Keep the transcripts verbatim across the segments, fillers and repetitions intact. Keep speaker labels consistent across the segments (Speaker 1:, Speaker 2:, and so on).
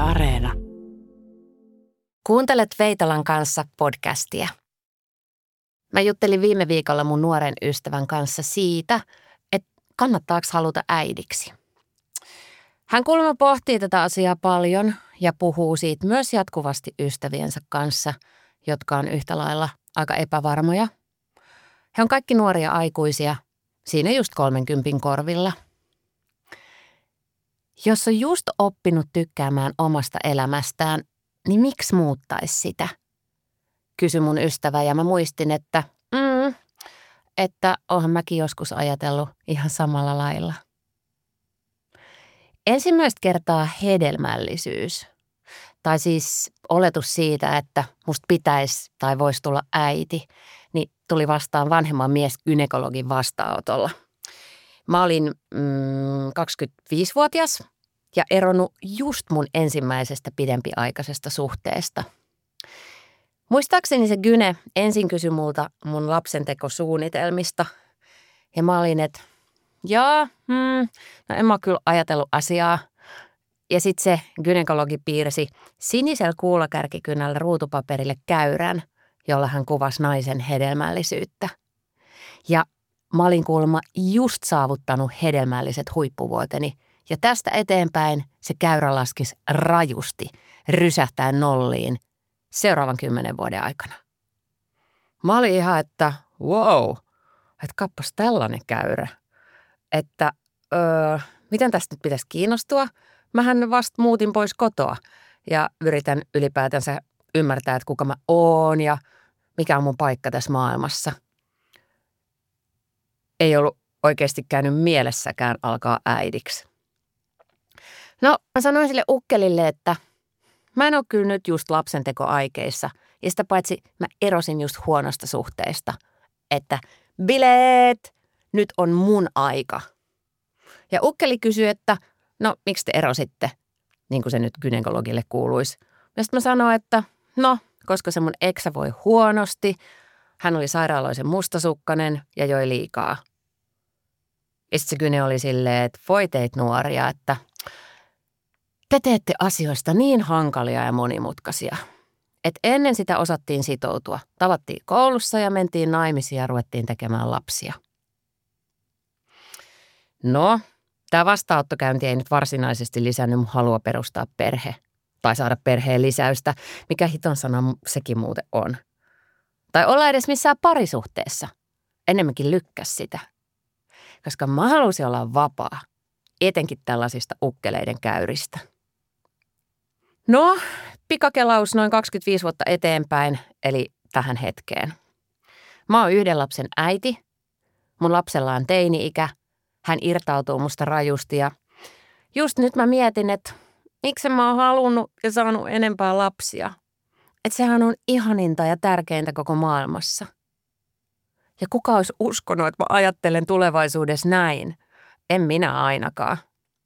Speaker 1: Areena.
Speaker 2: Kuuntelet Veitolan kanssa podcastia. Mä juttelin viime viikolla mun nuoren ystävän kanssa siitä, että kannattaako haluta äidiksi. Hän kuulemma pohtii tätä asiaa paljon ja puhuu siitä myös jatkuvasti ystäviensä kanssa, jotka on yhtä lailla aika epävarmoja. He on kaikki nuoria aikuisia, siinä just kolmenkympin korvilla. Jos on just oppinut tykkäämään omasta elämästään, niin miksi muuttaisi sitä? Kysyi mun ystävä ja mä muistin, että, mm, että oonhan mäkin joskus ajatellut ihan samalla lailla. Ensimmäistä kertaa hedelmällisyys, tai siis oletus siitä, että musta pitäisi tai voisi tulla äiti, niin tuli vastaan vanhemman mies gynekologin vastaanotolla. Mä olin mm, kaksikymmentäviisivuotias ja eronnut just mun ensimmäisestä pidempiaikaisesta suhteesta. Muistaakseni se gyne ensin kysyi multa mun lapsentekosuunnitelmista ja mä olin, että jaa, hmm, no en mä kyllä ajatellut asiaa. Ja sitten se gynekologi piirsi sinisellä kuulakärkikynällä ruutupaperille käyrän, jolla hän kuvasi naisen hedelmällisyyttä. Ja mä olin kuulemma just saavuttanut hedelmälliset huippuvuoteni ja tästä eteenpäin se käyrä laskisi rajusti, rysähtäen nolliin seuraavan kymmenen vuoden aikana. Mä olin ihan, että wow, että kappas tällainen käyrä. Että öö, miten tästä nyt pitäisi kiinnostua? Mähän vasta muutin pois kotoa ja yritän ylipäätänsä ymmärtää, että kuka mä oon ja mikä on mun paikka tässä maailmassa. Ei ollut oikeasti käynyt mielessäkään alkaa äidiksi. No, mä sanoin sille ukkelille, että mä en ole kyllä nyt just lapsentekoaikeissa ja sitä paitsi mä erosin just huonosta suhteesta, että bileet, nyt on mun aika. Ja ukkeli kysyi, että no miksi te erositte, niin kuin se nyt gynekologille kuuluisi. Ja sitten mä sanoin, että no, koska se mun eksä voi huonosti, hän oli sairaaloisen mustasukkainen ja joi liikaa. Ja sitten se gyne oli silleen, että voi teit nuoria, että te teette asioista niin hankalia ja monimutkaisia, että ennen sitä osattiin sitoutua. Tavattiin koulussa ja mentiin naimisiin ja ruvettiin tekemään lapsia. No, tämä vastaanottokäynti ei nyt varsinaisesti lisännyt mun halua perustaa perhe tai saada perheen lisäystä, mikä hiton sana sekin muuten on. Tai olla edes missään parisuhteessa. Enemmänkin lykkäs sitä. Koska mä halusin olla vapaa, etenkin tällaisista ukkeleiden käyristä. No, pikakelaus noin kaksikymmentäviisi vuotta eteenpäin, eli tähän hetkeen. Mä oon yhden lapsen äiti, mun lapsella on teini-ikä, hän irtautuu musta rajusti ja just nyt mä mietin, että miksi mä oon halunnut ja saanut enempää lapsia. Että sehän on ihaninta ja tärkeintä koko maailmassa. Ja kuka olisi uskonut, että mä ajattelen tulevaisuudessa näin? En minä ainakaan.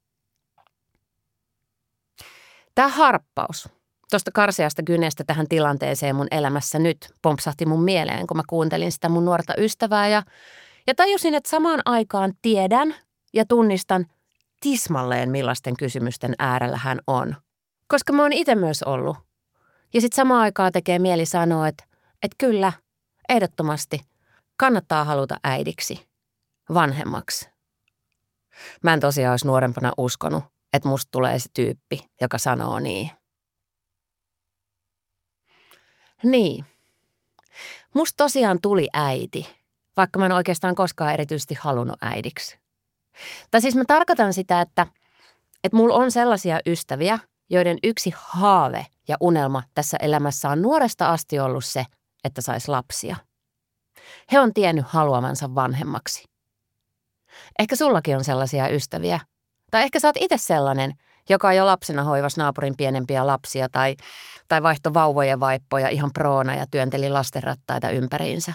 Speaker 2: Tämä harppaus tuosta karseasta gyneestä tähän tilanteeseen mun elämässä nyt pompsahti mun mieleen, kun mä kuuntelin sitä mun nuorta ystävää ja, ja tajusin, että samaan aikaan tiedän ja tunnistan tismalleen millaisten kysymysten äärellä hän on. Koska mä oon itse myös ollut. Ja sitten samaan aikaan tekee mieli sanoa, että, että kyllä, ehdottomasti kannattaa haluta äidiksi, vanhemmaksi. Mä en tosiaan olisi nuorempana uskonut, että musta tulee se tyyppi, joka sanoo niin. Niin. Musta tosiaan tuli äiti, vaikka mä en oikeastaan koskaan erityisesti halunnut äidiksi. Tai siis mä tarkoitan sitä, että, että mulla on sellaisia ystäviä, joiden yksi haave ja unelma tässä elämässä on nuoresta asti ollut se, että sais lapsia. He on tiennyt haluavansa vanhemmaksi. Ehkä sullakin on sellaisia ystäviä. Tai ehkä sä oot itse sellainen, joka jo lapsena hoivas naapurin pienempiä lapsia tai, tai vaihtoi vauvojen vaippoja ihan proona ja työnteli lastenrattaita ympäriinsä.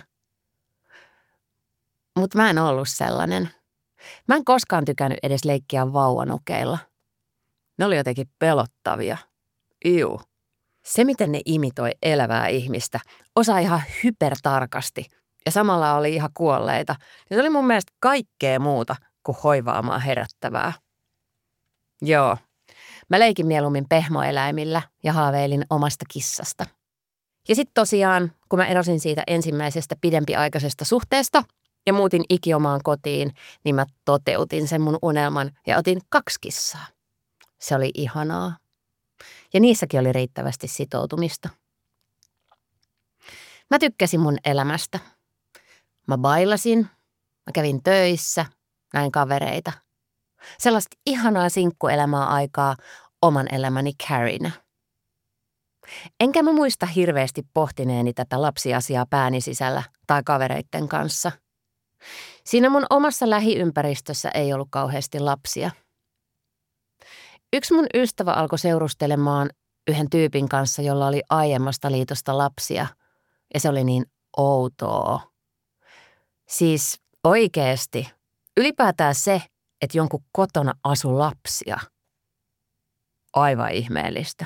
Speaker 2: Mutta mä en ollut sellainen. Mä en koskaan tykännyt edes leikkiä vauvanukeilla. Ne oli jotenkin pelottavia. Iu. Se, miten ne imitoi elävää ihmistä, osaa ihan hypertarkasti ja samalla oli ihan kuolleita, niin se oli mun mielestä kaikkea muuta kuin hoivaamaan herättävää. Joo, Mä leikin mieluummin pehmoeläimillä ja haaveilin omasta kissasta. Ja sitten tosiaan, kun mä erosin siitä ensimmäisestä pidempiaikaisesta suhteesta ja muutin ikiomaan kotiin, niin mä toteutin sen mun unelman ja otin kaksi kissaa. Se oli ihanaa. Ja niissäkin oli riittävästi sitoutumista. Mä tykkäsin mun elämästä. Mä bailasin, mä kävin töissä, näin kavereita. Sellaista ihanaa sinkkuelämää aikaa oman elämäni Carrynä. Enkä mä muista hirveästi pohtineeni tätä lapsiasiaa pääni sisällä tai kavereitten kanssa. Siinä mun omassa lähiympäristössä ei ollut kauheasti lapsia. Yksi mun ystävä alkoi seurustelemaan yhden tyypin kanssa, jolla oli aiemmasta liitosta lapsia, ja se oli niin outoa. Siis oikeesti, ylipäätään se, että jonkun kotona asui lapsia. Aivan ihmeellistä.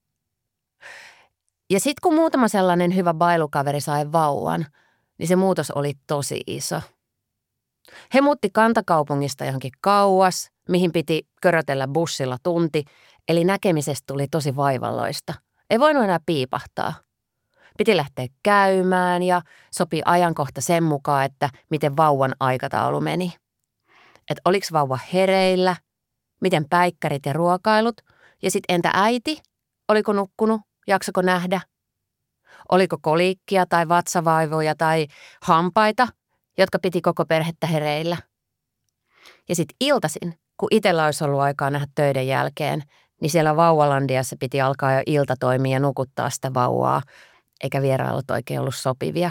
Speaker 2: Ja sitten kun muutama sellainen hyvä bailukaveri sai vauvan, niin se muutos oli tosi iso. He muutti kantakaupungista johonkin kauas, mihin piti körötellä bussilla tunti, eli näkemisestä tuli tosi vaivalloista. Ei voinut enää piipahtaa. Piti lähteä käymään ja sopii ajankohta sen mukaan, että miten vauvan aikataulu meni. Että oliks vauva hereillä, miten päikkärit ja ruokailut, ja sitten entä äiti, oliko nukkunut, jaksako nähdä? Oliko koliikkia tai vatsavaivoja tai hampaita, jotka piti koko perhettä hereillä? Ja sitten iltaisin, kun itsellä olisi ollut aikaa nähdä töiden jälkeen, niin siellä vauvalandiassa piti alkaa jo iltatoimia ja nukuttaa sitä vauvaa, eikä vierailut oikein ollut sopivia.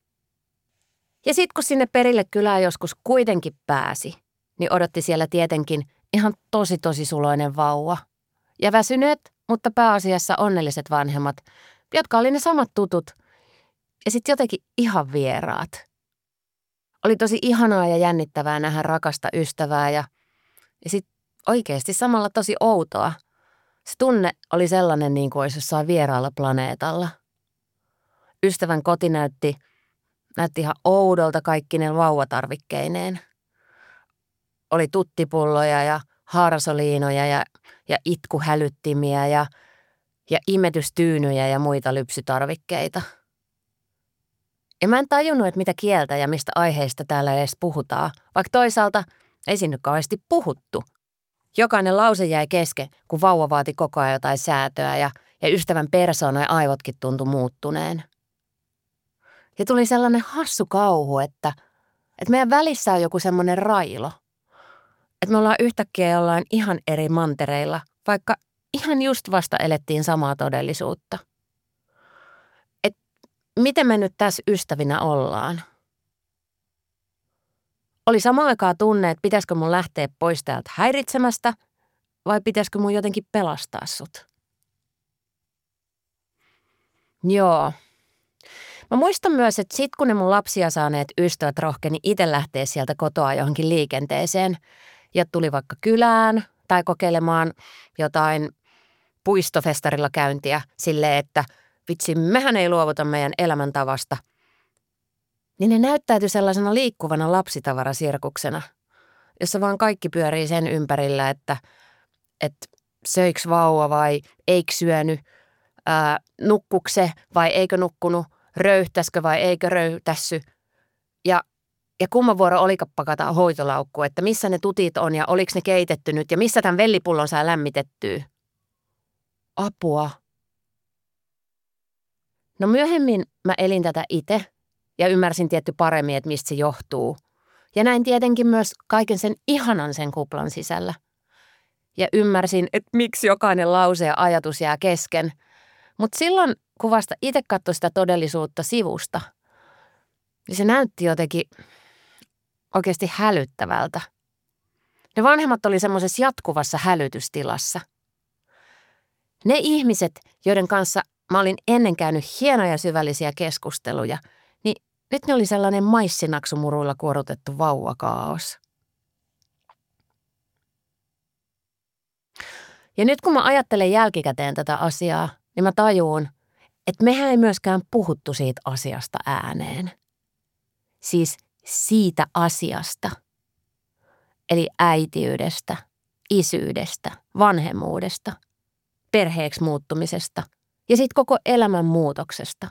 Speaker 2: Ja sitten kun sinne perille kylään joskus kuitenkin pääsi, niin odotti siellä tietenkin ihan tosi tosi suloinen vauva. Ja väsyneet, mutta pääasiassa onnelliset vanhemmat, jotka oli ne samat tutut ja sitten jotenkin ihan vieraat. Oli tosi ihanaa ja jännittävää nähdä rakasta ystävää ja, ja sitten oikeasti samalla tosi outoa. Se tunne oli sellainen niin kuin olisi jossain vieraalla planeetalla. Ystävän koti näytti, näytti ihan oudolta kaikkinen vauvatarvikkeineen. Oli tuttipulloja ja haarasoliinoja ja, ja itkuhälyttimiä ja, ja imetystyynyjä ja muita lypsytarvikkeita. Ja mä en tajunnut, että mitä kieltä ja mistä aiheista täällä edes puhutaan, vaikka toisaalta ei sinne kauheasti puhuttu. Jokainen lause jäi kesken, kun vauva vaati koko ajan jotain säätöä ja, ja ystävän persoona ja aivotkin tuntui muuttuneen. Ja tuli sellainen hassu kauhu, että, että meidän välissä on joku semmoinen railo. Että me ollaan yhtäkkiä jollain ihan eri mantereilla, vaikka ihan just vasta elettiin samaa todellisuutta. Et miten me nyt tässä ystävinä ollaan? Oli samaan aikaan tunne, että pitäisikö mun lähteä pois täältä häiritsemästä vai pitäisikö mun jotenkin pelastaa sut? Joo. Mä muistan myös, että sit kun ne mun lapsia saaneet ystävät rohkeni itse lähteä sieltä kotoa johonkin liikenteeseen ja tuli vaikka kylään tai kokeilemaan jotain puistofestarilla käyntiä silleen, että vitsi, mehän ei luovuta meidän elämäntavasta, niin ne näyttäytyi sellaisena liikkuvana lapsitavarasirkuksena, jossa vaan kaikki pyörii sen ympärillä, että, että söiks vauva vai eikö syönyt, ää, nukkuko se vai eikö nukkunut, röyhtäskö vai eikö röyhtässy. Ja, ja kumman vuoro oliko pakata hoitolaukku, että missä ne tutit on ja oliko ne keitetty nyt ja missä tämän vellipullon saa lämmitettyä. Apua. No myöhemmin mä elin tätä itse ja ymmärsin tietty paremmin, että mistä se johtuu. Ja näin tietenkin myös kaiken sen ihanan sen kuplan sisällä. Ja ymmärsin, että miksi jokainen lause ja ajatus jää kesken. Mutta silloin, kun vasta itse katsoi sitä todellisuutta sivusta, niin se näytti jotenkin oikeasti hälyttävältä. Ne vanhemmat oli semmoisessa jatkuvassa hälytystilassa. Ne ihmiset, joiden kanssa mä olin ennen käynyt hienoja syvällisiä keskusteluja, niin nyt ne oli sellainen maissinaksumuruilla kuorutettu vauvakaos. Ja nyt kun mä ajattelen jälkikäteen tätä asiaa, niin mä tajuun, että mehän ei myöskään puhuttu siitä asiasta ääneen. Siis siitä asiasta, eli äitiydestä isyydestä, vanhemmuudesta, perheeksi muuttumisesta ja sitten koko elämän muutoksesta.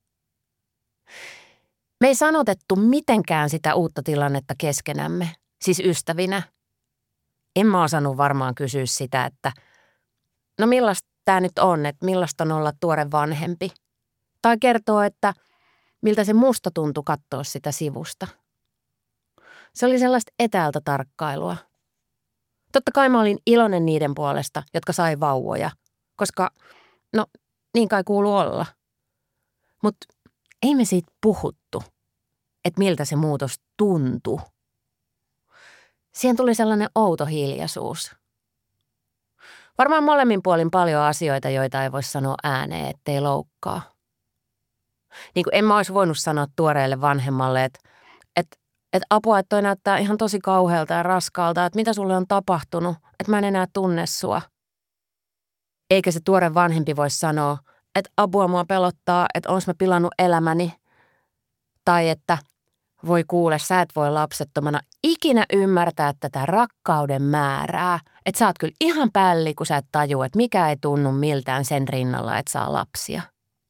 Speaker 2: Me ei sanotettu mitenkään sitä uutta tilannetta keskenämme, siis ystävinä. En mä osannut varmaan kysyä sitä, että no millaista tämä nyt on, että millaista on olla tuore vanhempi. Tai kertoo, että miltä se musta tuntui katsoa sitä sivusta. Se oli sellaista etäältä tarkkailua. Totta kai mä olin iloinen niiden puolesta, jotka sai vauvoja, koska no niin kai kuuluu olla. Mutta ei me siitä puhuttu, että miltä se muutos tuntui. Siihen tuli sellainen outo hiljaisuus. Varmaan molemmin puolin paljon asioita, joita ei voi sanoa ääneen, ettei loukkaa. Niin kuin en mä olisi voinut sanoa tuoreelle vanhemmalle, että, että, että apua, että toi näyttää ihan tosi kauhealta ja raskaalta, että mitä sulle on tapahtunut, että mä en enää tunne sua. Eikä se tuore vanhempi voi sanoa, että apua mua pelottaa, että onks mä pilannut elämäni. Tai että voi kuule, sä et voi lapsettomana ikinä ymmärtää tätä rakkauden määrää. Että sä oot kyllä ihan pälli, kun sä et tajua, että mikä ei tunnu miltään sen rinnalla, että saa lapsia.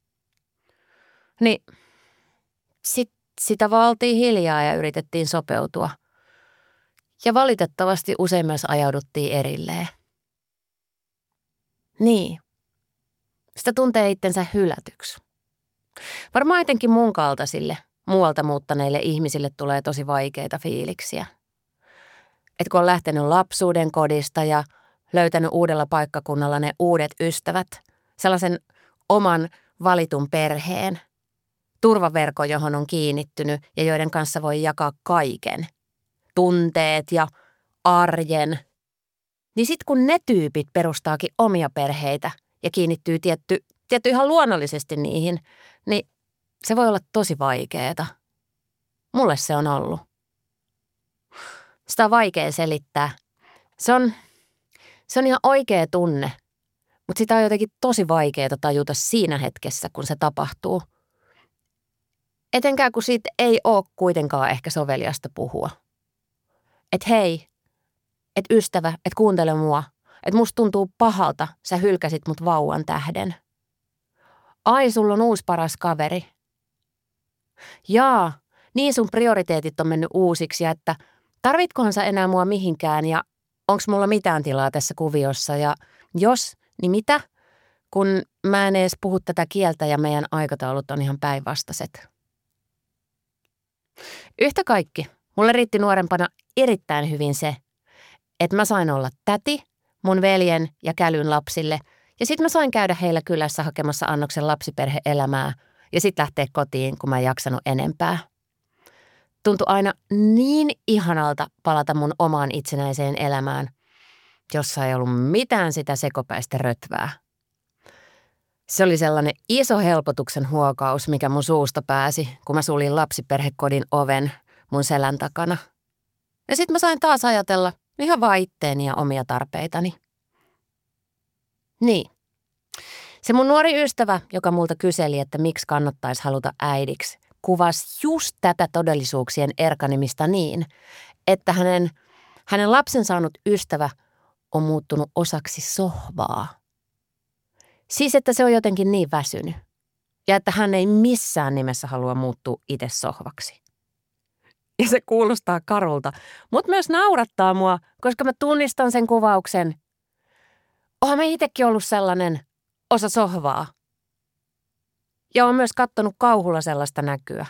Speaker 2: Niin sit sitä vaan oltiin hiljaa ja yritettiin sopeutua. Ja valitettavasti usein myös ajauduttiin erilleen. Niin. Sitä tuntee itsensä hylätyksi. Varmaan etenkin mun kaltaisille, muualta muuttaneille ihmisille tulee tosi vaikeita fiiliksiä. Et kun on lähtenyt lapsuuden kodista ja löytänyt uudella paikkakunnalla ne uudet ystävät, sellaisen oman valitun perheen, turvaverkon, johon on kiinnittynyt ja joiden kanssa voi jakaa kaiken, tunteet ja arjen, niin sitten kun ne tyypit perustaakin omia perheitä ja kiinnittyy tietty, tietty ihan luonnollisesti niihin, niin se voi olla tosi vaikeeta. Mulle se on ollut. Sitä on vaikea selittää. Se on, se on ihan oikea tunne, mutta sitä on jotenkin tosi vaikeaa tajuta siinä hetkessä, kun se tapahtuu. Etenkään kun siitä ei ole kuitenkaan ehkä soveliasta puhua. Että hei, että ystävä, että kuuntele mua, että musta tuntuu pahalta, sä hylkäsit mut vauvan tähden. Ai, sulla on uusi paras kaveri. Jaa, niin sun prioriteetit on mennyt uusiksi ja että tarvitkohan sä enää mua mihinkään ja onks mulla mitään tilaa tässä kuviossa ja jos, niin mitä? Kun mä en edes puhu tätä kieltä ja meidän aikataulut on ihan päinvastaiset. Yhtä kaikki, mulle riitti nuorempana erittäin hyvin se, että mä sain olla täti mun veljen ja kälyn lapsille ja sit mä sain käydä heillä kylässä hakemassa annoksen lapsiperhe-elämää ja sit lähteä kotiin, kun mä en jaksanut enempää. Tuntui aina niin ihanalta palata mun omaan itsenäiseen elämään, jossa ei ollut mitään sitä sekopäistä rötvää. Se oli sellainen iso helpotuksen huokaus, mikä mun suusta pääsi, kun mä suljin lapsiperhekodin oven mun selän takana. Ja sit mä sain taas ajatella ihan vaan itteeni ja omia tarpeitani. Niin. Se mun nuori ystävä, joka multa kyseli, että miksi kannattaisi haluta äidiksi, kuvasi just tätä todellisuuksien erkanemista niin, että hänen, hänen lapsen saanut ystävä on muuttunut osaksi sohvaa. Siis, että se on jotenkin niin väsynyt ja että hän ei missään nimessä halua muuttua itse sohvaksi. Ja se kuulostaa karulta, mutta myös naurattaa mua, koska mä tunnistan sen kuvauksen. Oonhan mä itsekin ollut sellainen osa sohvaa. Ja oon myös kattonut kauhulla sellaista näkyä.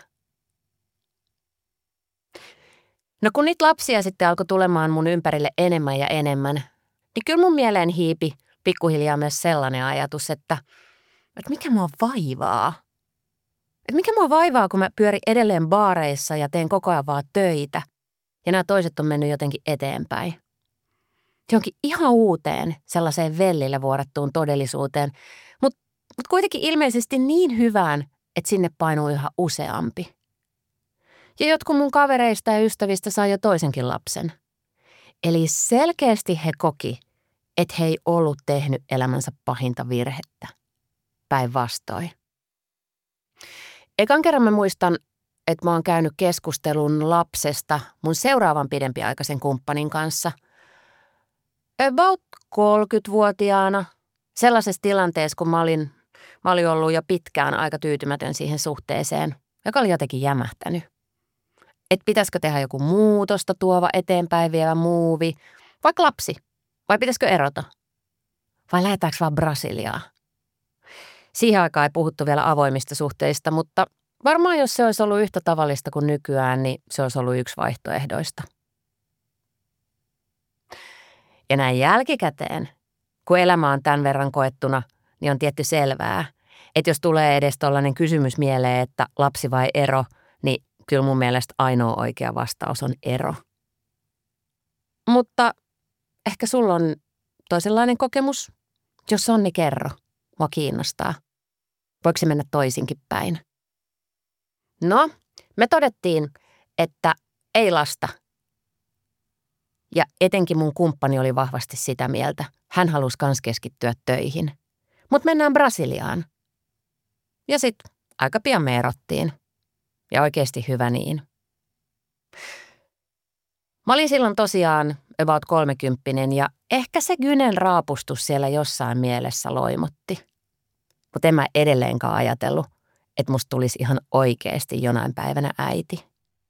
Speaker 2: No kun niitä lapsia sitten alkoi tulemaan mun ympärille enemmän ja enemmän, niin kyllä mun mieleen hiipi pikkuhiljaa myös sellainen ajatus, että, että mikä mua vaivaa. Että mikä mua vaivaa, kun mä pyörin edelleen baareissa ja teen koko ajan vaan töitä ja nämä toiset on mennyt jotenkin eteenpäin. Johonkin ihan uuteen, sellaiseen vellillä vuorattuun todellisuuteen, mutta mut kuitenkin ilmeisesti niin hyvään, että sinne painuu yhä useampi. Ja jotkut mun kavereista ja ystävistä saa jo toisenkin lapsen. Eli selkeästi he koki, että he ei ollut tehnyt elämänsä pahinta virhettä. Päinvastoin. Ekan kerran mä muistan, että mä oon käynyt keskustelun lapsesta mun seuraavan pidempiaikaisen kumppanin kanssa. About kolmekymmentävuotiaana, sellaisessa tilanteessa, kun mä olin, mä olin ollut jo pitkään aika tyytymätön siihen suhteeseen, joka oli jotenkin jämähtänyt. Että pitäisikö tehdä joku muutosta tuova eteenpäin vievä muuvi, vaikka lapsi, vai pitäisikö erota? Vai lähdetäänkö vaan Brasiliaan? Siihen aikaan ei puhuttu vielä avoimista suhteista, mutta varmaan jos se olisi ollut yhtä tavallista kuin nykyään, niin se olisi ollut yksi vaihtoehdoista. Ja näin jälkikäteen, kun elämä on tämän verran koettuna, niin on tietty selvää, että jos tulee edes tollainen kysymys mieleen, että lapsi vai ero, niin kyllä mun mielestä ainoa oikea vastaus on ero. Mutta ehkä sulla on toisenlainen kokemus. Jos on, niin kerro. Mua kiinnostaa. Voiko se mennä toisinkin päin? No, me todettiin, että ei lasta. Ja etenkin mun kumppani oli vahvasti sitä mieltä. Hän halusi kans keskittyä töihin. Mut mennään Brasiliaan. Ja sit aika pian me erottiin. Ja oikeesti hyvä niin. Mä olin silloin tosiaan about kolmekymppinen ja ehkä se gynen raapustus siellä jossain mielessä loimotti. Mutta en mä edelleenkaan ajatellut, että musta tulisi ihan oikeesti jonain päivänä äiti.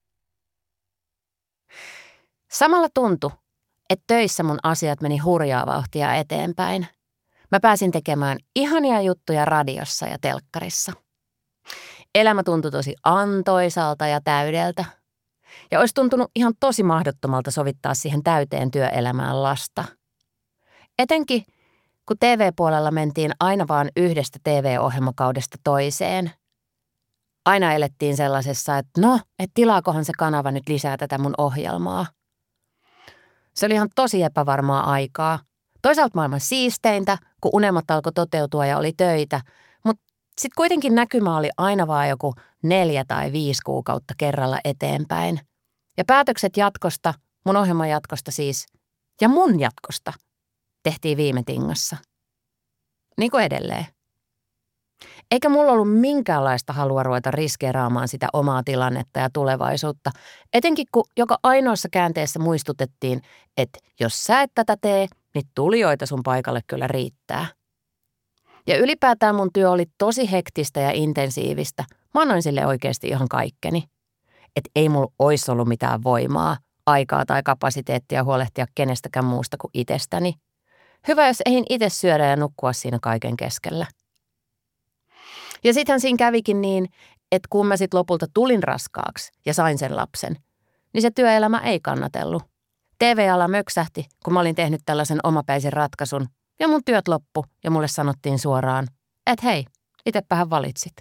Speaker 2: Samalla tuntui, että töissä mun asiat meni hurjaa vauhtia eteenpäin. Mä pääsin tekemään ihania juttuja radiossa ja telkkarissa. Elämä tuntui tosi antoisalta ja täydeltä. Ja olisi tuntunut ihan tosi mahdottomalta sovittaa siihen täyteen työelämään lasta. Etenkin, kun T V-puolella mentiin aina vaan yhdestä T V-ohjelmakaudesta toiseen. Aina elettiin sellaisessa, että no, että tilaakohan se kanava nyt lisää tätä mun ohjelmaa. Se oli ihan tosi epävarmaa aikaa. Toisaalta maailman siisteintä, kun unelmat alkoi toteutua ja oli töitä, mutta sitten kuitenkin näkymä oli aina vaan joku neljä tai viisi kuukautta kerralla eteenpäin. Ja päätökset jatkosta, mun ohjelman jatkosta siis, ja mun jatkosta, tehtiin viime tingassa. Niin kuin edelleen. Eikä mulla ollut minkäänlaista halua ruveta riskeeraamaan sitä omaa tilannetta ja tulevaisuutta, etenkin kun joka ainoassa käänteessä muistutettiin, että jos sä et tätä tee, niin tulijoita sun paikalle kyllä riittää. Ja ylipäätään mun työ oli tosi hektistä ja intensiivistä. Mä annoin sille oikeasti ihan kaikkeni. Että ei mulla olisi ollut mitään voimaa, aikaa tai kapasiteettia huolehtia kenestäkään muusta kuin itsestäni. Hyvä, jos eihin itse syödä ja nukkua siinä kaiken keskellä. Ja sittenhän siinä kävikin niin, että kun mä sit lopulta tulin raskaaksi ja sain sen lapsen, niin se työelämä ei kannatellut. T V-ala möksähti, kun mä olin tehnyt tällaisen omapäisen ratkaisun, ja mun työt loppu, ja mulle sanottiin suoraan, että hei, itsepähän valitsit.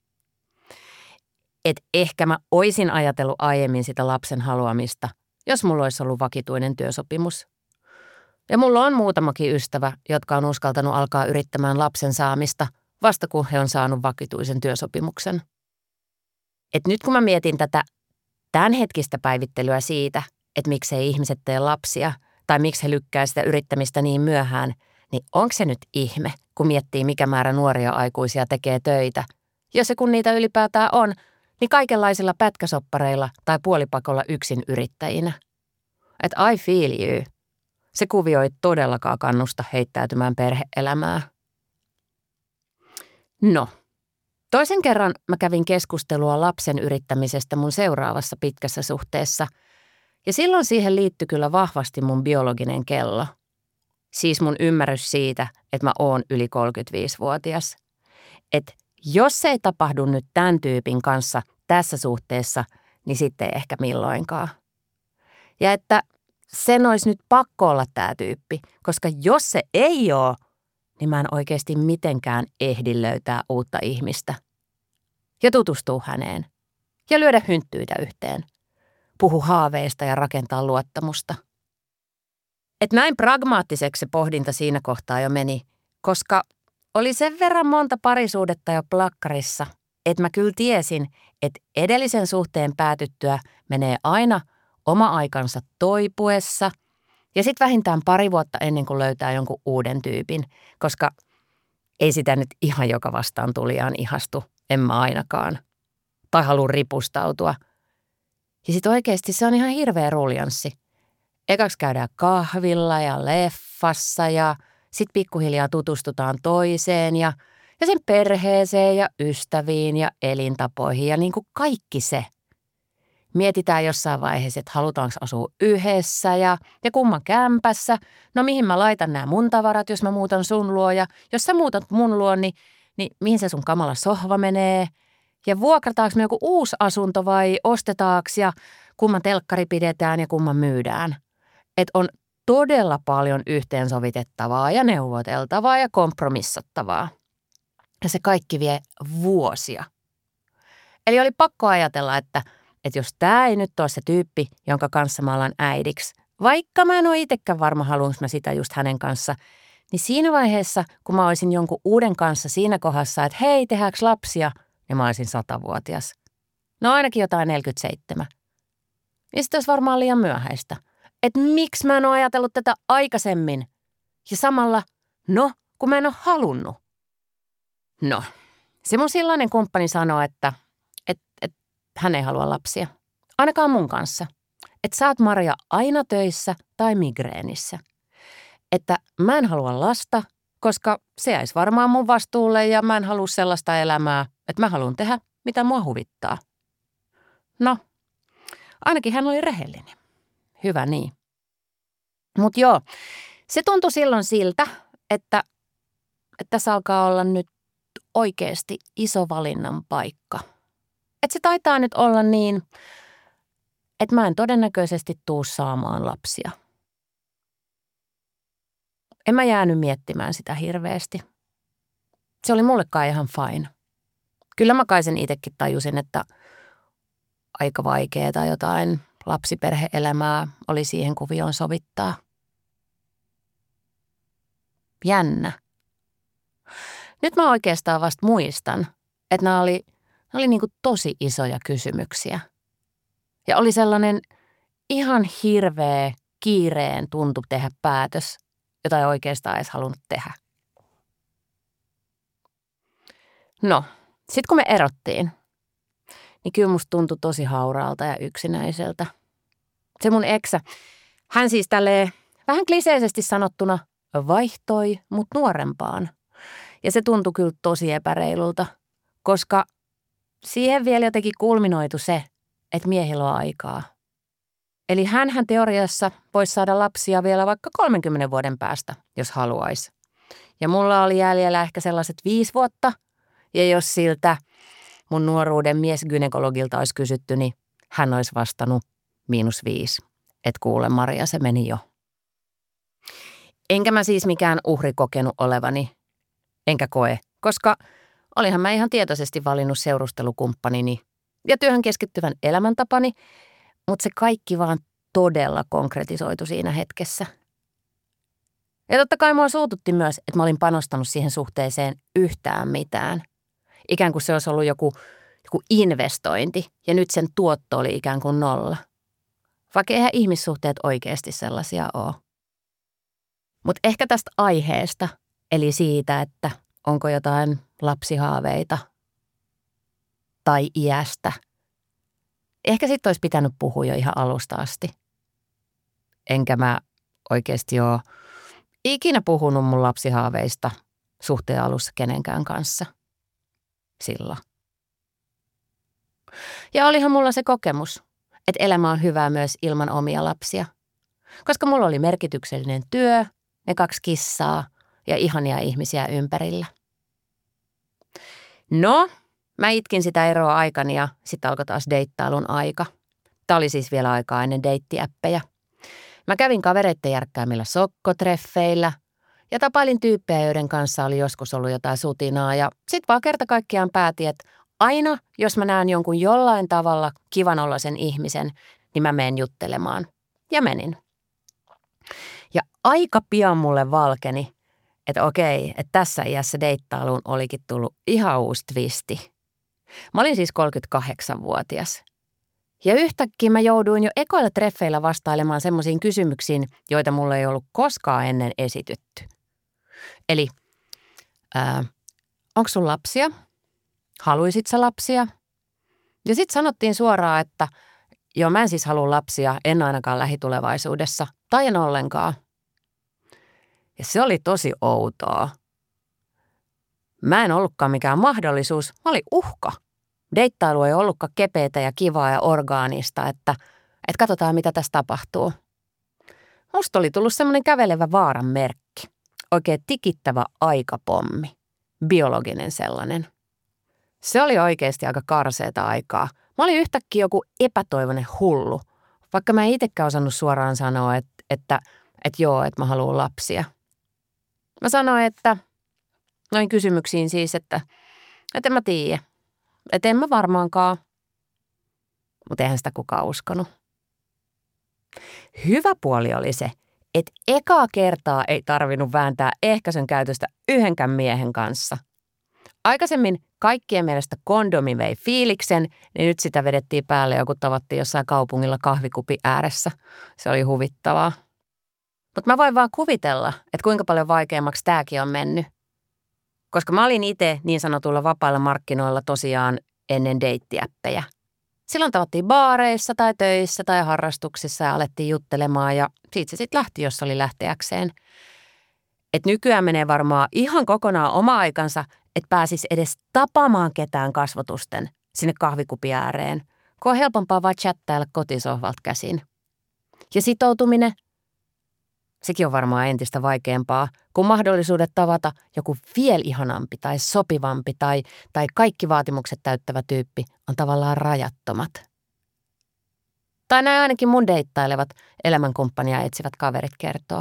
Speaker 2: Että ehkä mä oisin ajatellut aiemmin sitä lapsen haluamista, jos mulla olisi ollut vakituinen työsopimus. Ja mulla on muutamakin ystävä, jotka on uskaltanut alkaa yrittämään lapsen saamista, vasta kun he on saanut vakituisen työsopimuksen. Et nyt kun mä mietin tätä tämänhetkistä päivittelyä siitä, että miksei ihmiset tee lapsia tai miksi he lykkää sitä yrittämistä niin myöhään, niin onko se nyt ihme, kun miettii mikä määrä nuoria aikuisia tekee töitä? Jos se kun niitä ylipäätään on, niin kaikenlaisilla pätkäsoppareilla tai puolipakolla yksin yrittäjinä. Et I feel you. Se kuvio ei todellakaan kannusta heittäytymään perhe-elämää. No, toisen kerran mä kävin keskustelua lapsen yrittämisestä mun seuraavassa pitkässä suhteessa, ja silloin siihen liittyi kyllä vahvasti mun biologinen kello. Siis mun ymmärrys siitä, että mä oon yli kolmekymmentäviisivuotias. Että jos se ei tapahdu nyt tämän tyypin kanssa tässä suhteessa, niin sitten ei ehkä milloinkaan. Ja että sen olisi nyt pakko olla tämä tyyppi, koska jos se ei ole, niin mä en oikeasti mitenkään ehdi löytää uutta ihmistä. Ja tutustua häneen. Ja lyödä hynttyitä yhteen. Puhu haaveista ja rakentaa luottamusta. Et näin pragmaattiseksi se pohdinta siinä kohtaa jo meni, koska oli sen verran monta parisuudetta jo plakkarissa, että mä kyllä tiesin, että edellisen suhteen päätyttyä menee aina oma aikansa toipuessa ja sitten vähintään pari vuotta ennen kuin löytää jonkun uuden tyypin, koska ei sitä nyt ihan joka vastaan tulijaan ihastu, en mä ainakaan, tai halua ripustautua. Ja sitten oikeasti se on ihan hirveä ruljanssi. Ekaksi käydään kahvilla ja leffa. leffassa ja sitten pikkuhiljaa tutustutaan toiseen ja, ja sen perheeseen ja ystäviin ja elintapoihin ja niin kuin kaikki se. Mietitään jossain vaiheessa, että halutaanko asua yhdessä ja, ja kumman kämpässä. No mihin mä laitan nämä mun tavarat, jos mä muutan sun luo ja jos sä muutat mun luo, niin, niin mihin se sun kamala sohva menee? Ja vuokrataanko me joku uusi asunto vai ostetaanko ja kumman telkkari pidetään ja kumman myydään? Että on todella paljon yhteensovitettavaa ja neuvoteltavaa ja kompromissattavaa. Ja se kaikki vie vuosia. Eli oli pakko ajatella, että, että jos tämä ei nyt ole se tyyppi, jonka kanssa mä alan äidiksi, vaikka mä en ole itsekään varma, haluanko mä sitä just hänen kanssa, niin siinä vaiheessa, kun mä olisin jonkun uuden kanssa siinä kohdassa, että hei, tehdäänkö lapsia, niin mä olisin satavuotias. No ainakin jotain neljäkymmentäseitsemän. Ja sitten olisi varmaan liian myöhäistä. Että miksi mä en ole ajatellut tätä aikaisemmin? Ja samalla, no, kun mä en ole halunnut. No, se mun silloinen kumppani sanoi, että et, et, hän ei halua lapsia. Ainakaan mun kanssa. Että sä oot Maria aina töissä tai migreenissä. Että mä en halua lasta, koska se jäisi varmaan mun vastuulle ja mä en halua sellaista elämää, että mä haluan tehdä, mitä mua huvittaa. No, ainakin hän oli rehellinen. Hyvä niin. Mutta joo, se tuntui silloin siltä, että, että tässä alkaa olla nyt oikeasti iso valinnan paikka. Että se taitaa nyt olla niin, että mä en todennäköisesti tuu saamaan lapsia. En mä jäänyt miettimään sitä hirveästi. Se oli mullekaan ihan fine. Kyllä mä kai sen itsekin tajusin, että aika vaikeaa tai jotain lapsiperhe-elämää oli siihen kuvioon sovittaa. Jännä. Nyt mä oikeastaan vasta muistan, että nämä oli, nämä oli niin kuin tosi isoja kysymyksiä. Ja oli sellainen ihan hirveä kiireen tuntu tehdä päätös, jota ei oikeastaan edes halunnut tehdä. No, sit kun me erottiin, niin kyllä musta tuntui tosi hauraalta ja yksinäiseltä. Se mun eksä, hän siis tälleen vähän kliseisesti sanottuna vaihtoi mut nuorempaan. Ja se tuntui kyllä tosi epäreilulta, koska siihen vielä jotenkin kulminoitu se, että miehillä on aikaa. Eli hänhän teoriassa voisi saada lapsia vielä vaikka kolmenkymmenen vuoden päästä, jos haluaisi. Ja mulla oli jäljellä ehkä sellaiset viisi vuotta, ja jos siltä mun nuoruuden miesgynekologilta olisi kysytty, niin hän olisi vastannut miinus viisi. Et kuule Maria, se meni jo. Enkä mä siis mikään uhri kokenut olevani, enkä koe, koska olinhan mä ihan tietoisesti valinnut seurustelukumppanini ja työhön keskittyvän elämäntapani, mutta se kaikki vaan todella konkretisoitu siinä hetkessä. Ja totta kai mua suututti myös, että mä olin panostanut siihen suhteeseen yhtään mitään. Ikään kuin se olisi ollut joku, joku investointi ja nyt sen tuotto oli ikään kuin nolla. Vaikka eihän ihmissuhteet oikeasti sellaisia ole. Mutta ehkä tästä aiheesta, eli siitä, että onko jotain lapsihaaveita tai iästä. Ehkä sitten olisi pitänyt puhua jo ihan alusta asti. Enkä mä oikeasti ole ikinä puhunut mun lapsihaaveista suhteen alussa kenenkään kanssa. Silloin. Ja olihan mulla se kokemus, että elämä on hyvää myös ilman omia lapsia. Koska mulla oli merkityksellinen työ, ne kaksi kissaa ja ihania ihmisiä ympärillä. No, mä itkin sitä eroa aikani ja sitten alkoi taas deittailun aika. Tämä oli siis vielä aikaa ennen deittiäppejä. Mä kävin kavereitten järkkäämillä sokkotreffeillä ja tapailin tyyppejä, joiden kanssa oli joskus ollut jotain sutinaa. Ja sit vaan kerta kaikkiaan päätin, että aina jos mä näen jonkun jollain tavalla kivanoloisen ihmisen, niin mä menen juttelemaan. Ja menin. Ja aika pian mulle valkeni, että okei, että tässä iässä deittailuun olikin tullut ihan uusi twisti. Mä olin siis kolmekymmentäkahdeksanvuotias. Ja yhtäkkiä mä jouduin jo ekoilla treffeillä vastailemaan semmoisiin kysymyksiin, joita mulle ei ollut koskaan ennen esitytty. Eli, ää, onko sun lapsia? Haluisit sä lapsia? Ja sitten sanottiin suoraan, että joo, mä en siis halua lapsia, en ainakaan lähitulevaisuudessa, tai en ollenkaan. Ja se oli tosi outoa. Mä en ollutkaan mikään mahdollisuus, mä olin uhka. Deittailu ei ollutkaan kepeätä ja kivaa ja orgaanista, että, että katsotaan mitä tässä tapahtuu. Musta oli tullut semmoinen kävelevä vaaran merkki. Oikein tikittävä aikapommi. Biologinen sellainen. Se oli oikeasti aika karseeta aikaa. Mä olin yhtäkkiä joku epätoivoinen hullu, vaikka mä en itsekään osannut suoraan sanoa, että, että, että joo, että mä haluan lapsia. Mä sanoin, että noin kysymyksiin siis, että, että en mä tiedä. Että en mä varmaankaan. Mutta eihän sitä kukaan uskonut. Hyvä puoli oli se, että ekaa kertaa ei tarvinnut vääntää ehkäisyn käytöstä yhdenkään miehen kanssa. Aikaisemmin kaikkien mielestä kondomi vei fiiliksen, niin nyt sitä vedettiin päälle joku tavattiin jossain kaupungilla kahvikupin ääressä. Se oli huvittavaa. Mutta mä voin vaan kuvitella, että kuinka paljon vaikeammaksi tääkin on mennyt. Koska mä olin itse niin sanotuilla vapailla markkinoilla tosiaan ennen deittiäppejä. Silloin tavattiin baareissa tai töissä tai harrastuksissa ja alettiin juttelemaan ja siitä se sitten lähti, jos oli lähteäkseen. Et nykyään menee varmaan ihan kokonaan oma aikansa, että pääsis edes tapaamaan ketään kasvotusten sinne kahvikupin ääreen, kun on helpompaa vaan chattailla kotisohvalta käsin. Ja sitoutuminen, sekin on varmaan entistä vaikeampaa, kun mahdollisuudet tavata joku vielä ihanampi tai sopivampi tai, tai kaikki vaatimukset täyttävä tyyppi on tavallaan rajattomat. Tai näin ainakin mun deittailevat elämänkumppania etsivät kaverit kertoo.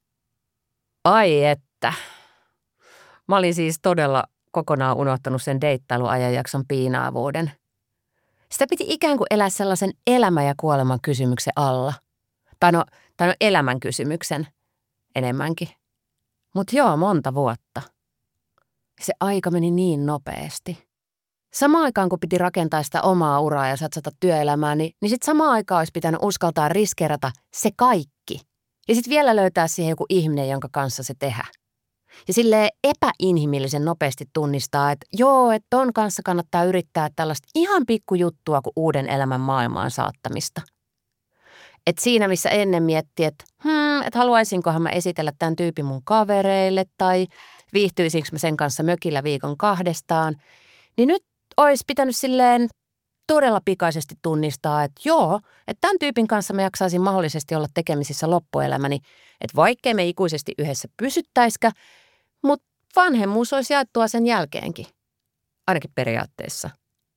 Speaker 2: Ai että. Mä olin siis todella kokonaan unohtanut sen deittailuajanjakson piinaavuuden. Sitä piti ikään kuin elää sellaisen elämä- ja kuoleman kysymyksen alla. Tai no, tai no elämän kysymyksen enemmänkin. Mutta joo, monta vuotta. Se aika meni niin nopeasti. Samaan aikaan, kun piti rakentaa sitä omaa uraa ja satsata työelämään, niin, niin sitten samaan aikaan olisi pitänyt uskaltaa riskeerata se kaikki. Ja sitten vielä löytää siihen joku ihminen, jonka kanssa se tehdä. Ja silleen epäinhimillisen nopeasti tunnistaa, että joo, että ton kanssa kannattaa yrittää tällaista ihan pikkujuttua kuin uuden elämän maailmaan saattamista. Että siinä, missä ennen miettii, että hmm, et haluaisinkohan mä esitellä tämän tyypin mun kavereille tai viihtyisinkö mä sen kanssa mökillä viikon kahdestaan, niin nyt olisi pitänyt silleen todella pikaisesti tunnistaa, että joo, että tämän tyypin kanssa mä jaksaisin mahdollisesti olla tekemisissä loppuelämäni, että vaikkei me ikuisesti yhdessä pysyttäisikään, mutta vanhemmuus olisi jaettua sen jälkeenkin, ainakin periaatteessa.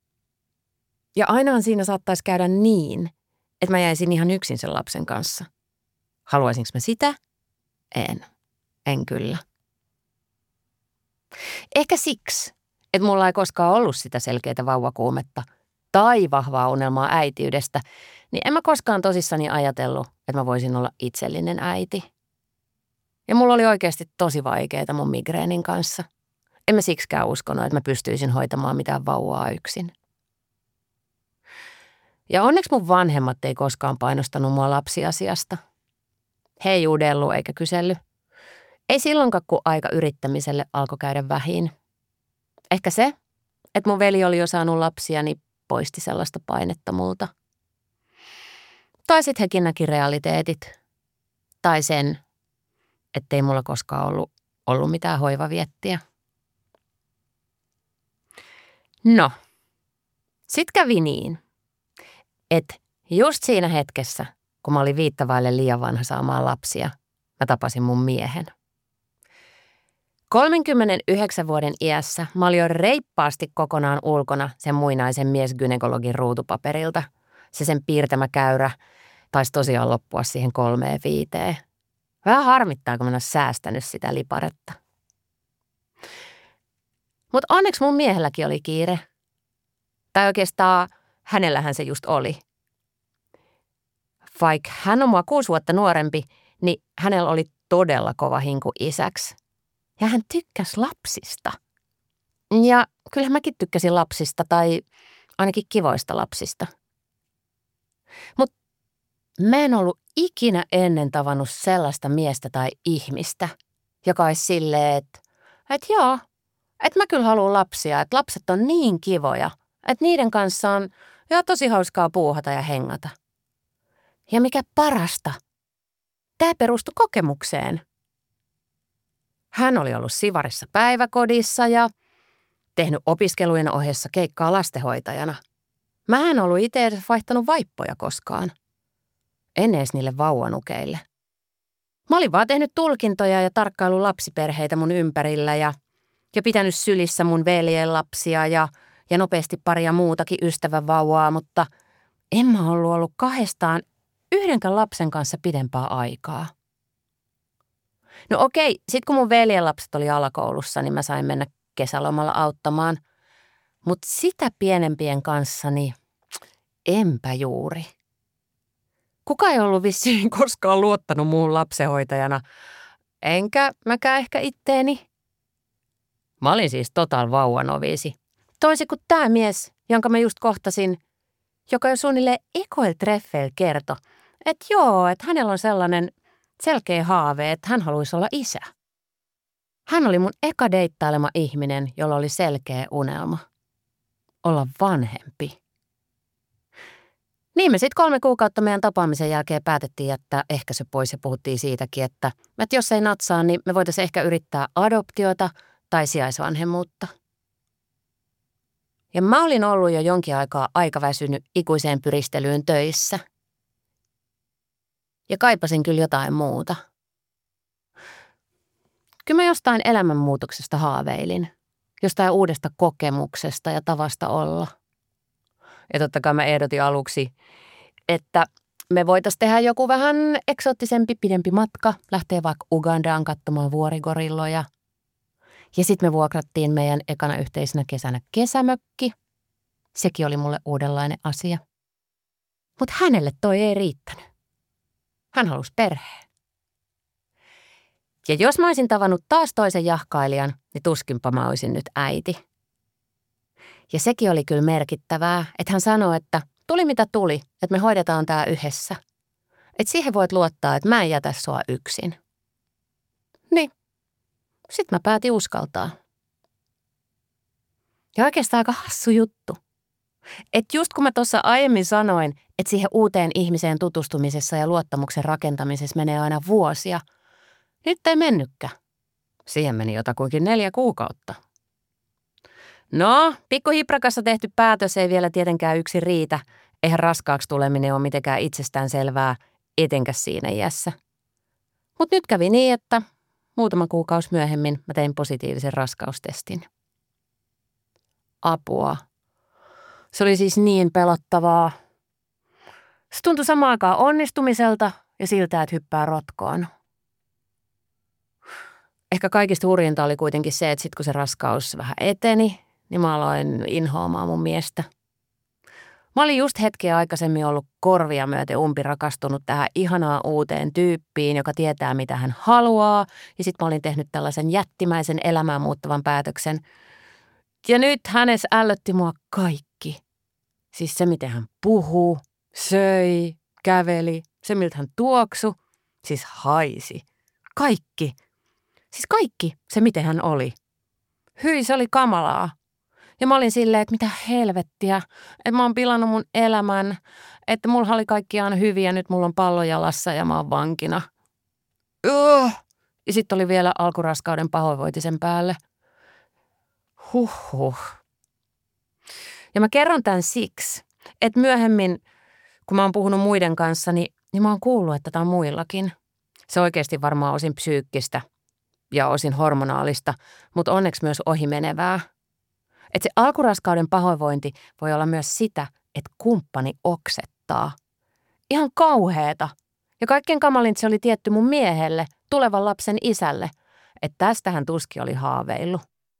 Speaker 2: Ja ainahan siinä saattaisi käydä niin, että mä jäisin ihan yksin sen lapsen kanssa. Haluaisinko mä sitä? En. En kyllä. Ehkä siksi, että mulla ei koskaan ollut sitä selkeää vauvakuumetta tai vahvaa unelmaa äitiydestä, niin en mä koskaan tosissani ajatellut, että mä voisin olla itsellinen äiti. Ja mulla oli oikeasti tosi vaikeaa mun migreenin kanssa. En mä siksikään uskonut, että mä pystyisin hoitamaan mitään vauvaa yksin. Ja onneksi mun vanhemmat ei koskaan painostanut mua lapsiasiasta. He ei judellut eikä kysellyt. Ei silloinkaan, kun aika yrittämiselle alkoi käydä vähin. Ehkä se, että mun veli oli jo saanut lapsia, niin poisti sellaista painetta multa. Tai sitten hekin näki realiteetit. Tai sen, ettei mulla koskaan ollut, ollut mitään hoivaviettiä. No, sit kävi niin, että just siinä hetkessä, kun mä olin viittavaille liian vanha saamaan lapsia, mä tapasin mun miehen. kolmenkymmenenyhdeksän vuoden iässä mä olin jo reippaasti kokonaan ulkona sen muinaisen miesgynekologin ruutupaperilta. Se sen piirtämä käyrä taisi tosiaan loppua siihen kolmeen viiteen. Vähän harmittaa, kun mä en ole säästänyt sitä liparetta. Mutta onneksi mun miehelläkin oli kiire. Tai oikeastaan hänellähän se just oli. Vaikka hän on mua kuusi vuotta nuorempi, niin hänellä oli todella kova hinku isäksi. Ja hän tykkäsi lapsista. Ja kyllähän mäkin tykkäsin lapsista tai ainakin kivoista lapsista. Mutta mä en ollut ikinä ennen tavannut sellaista miestä tai ihmistä, joka olisi silleen, että et joo, että mä kyllä haluan lapsia, että lapset on niin kivoja, että niiden kanssa on jo tosi hauskaa puuhata ja hengata. Ja mikä parasta, tämä perustui kokemukseen. Hän oli ollut Sivarissa päiväkodissa ja tehnyt opiskelujen ohessa keikkaa lastenhoitajana. Mä en ollut itse edes vaihtanut vaippoja koskaan. En edes niille vauvanukeille. Mä olin vaan tehnyt tulkintoja ja tarkkailu lapsiperheitä mun ympärillä ja, ja pitänyt sylissä mun veljen lapsia ja, ja nopeasti paria muutakin ystävän vauvaa, mutta en mä ollut ollut kahdestaan yhdenkään lapsen kanssa pidempää aikaa. No okei, sit kun mun veljen lapset oli alakoulussa, niin mä sain mennä kesälomalla auttamaan. Mutta sitä pienempien kanssa, niin enpä juuri. Kuka ei ollut vissiin koskaan luottanut muun lapsenhoitajana, enkä mäkään ehkä itteeni. Mä olin siis total vauvanoviisi. Toisin kuin tää mies, jonka mä just kohtasin, joka jo suunnilleen ekoil treffeillä kertoi, että joo, että hänellä on sellainen selkeä haave, että hän haluaisi olla isä. Hän oli mun eka deittailema ihminen, jolla oli selkeä unelma. Olla vanhempi. Niin me sitten kolme kuukautta meidän tapaamisen jälkeen päätettiin jättää ehkäisy pois ja puhuttiin siitäkin, että, että jos ei natsaa, niin me voitaisiin ehkä yrittää adoptiota tai sijaisvanhemmuutta. Ja mä olin ollut jo jonkin aikaa aika väsynyt ikuiseen pyristelyyn töissä. Ja kaipasin kyllä jotain muuta. Kyllä mä jostain elämänmuutoksesta haaveilin. Jostain uudesta kokemuksesta ja tavasta olla. Ja totta kai mä ehdotin aluksi, että me voitaisiin tehdä joku vähän eksoottisempi, pidempi matka. Lähtee vaikka Ugandaan katsomaan vuorigorilloja. Ja sitten me vuokrattiin meidän ekana yhteisenä kesänä kesämökki. Sekin oli mulle uudenlainen asia. Mutta hänelle toi ei riittänyt. Hän halusi perheen. Ja jos mä olisin tavannut taas toisen jahkailijan, niin tuskinpa mä olisin nyt äiti. Ja sekin oli kyllä merkittävää, että hän sanoi, että tuli mitä tuli, että me hoidetaan tää yhdessä. Että siihen voit luottaa, että mä en jätä sua yksin. Niin, sit mä päätin uskaltaa. Ja oikeastaan aika hassu juttu. Että just kun mä tuossa aiemmin sanoin, että siihen uuteen ihmiseen tutustumisessa ja luottamuksen rakentamisessa menee aina vuosia, nyt ei mennytkään. Siihen meni jotakuinkin neljä kuukautta. No, pikkuhiprakassa tehty päätös ei vielä tietenkään yksi riitä. Eihän raskaaksi tuleminen ole mitenkään itsestään selvää, etenkäs siinä iässä. Mutta nyt kävi niin, että muutama kuukausi myöhemmin mä tein positiivisen raskaustestin. Apua. Se oli siis niin pelottavaa. Se tuntui samaan aikaan onnistumiselta ja siltä, että hyppää rotkoon. Ehkä kaikista hurjinta oli kuitenkin se, että sit kun se raskaus vähän eteni, niin mä aloin inhoamaan mun miestä. Mä olin just hetkeä aikaisemmin ollut korvia myöten umpirakastunut tähän ihanaan uuteen tyyppiin, joka tietää mitä hän haluaa. Ja sit mä olin tehnyt tällaisen jättimäisen elämään muuttavan päätöksen. Ja nyt hänessä ällötti mua kaikki. Siis se, miten hän puhuu, söi, käveli, se miltä hän tuoksu, siis haisi. Kaikki. Siis kaikki se, miten hän oli. Hyi, se oli kamalaa. Ja mä olin silleen, että mitä helvettiä, että mä oon pilannut mun elämän, että mulla oli kaikkiaan hyviä, nyt mulla on pallo jalassa ja mä oon vankina. Uh. Ja sitten oli vielä alkuraskauden pahoinvointisen päälle. Huhhuh. Ja mä kerron tämän siksi, että myöhemmin, kun mä oon puhunut muiden kanssa, niin, niin mä oon kuullut, että tämä on muillakin. Se on oikeasti varmaan osin psyykkistä ja osin hormonaalista, mutta onneksi myös ohimenevää. Että se alkuraskauden pahoinvointi voi olla myös sitä, että kumppani oksettaa. Ihan kauheeta. Ja kaikkein kamalin se oli tietty mun miehelle, tulevan lapsen isälle, että tästähän tuski oli haaveillut.